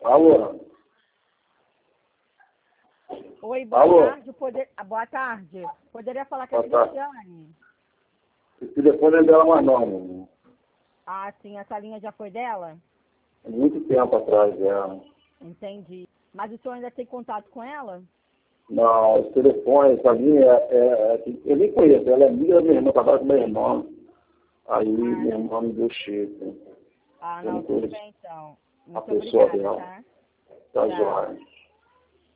Alô? Oi, boa Alô? tarde. Boa tarde. Poderia falar com a Boa tarde. Cristiane? O telefone é dela mais não. Ah, sim. Essa linha já foi dela? Há muito tempo atrás, é. Entendi. Mas o senhor ainda tem contato com ela? Não, esse telefone, essa linha eu nem conheço. Ela é amiga da minha irmã, trabalha com meu irmão. Aí minha irmã me deu cheio. Ah, Eu não, não tudo conheço bem então. a Muito pessoa obrigada, dela. tá? Tá Tchau. joia.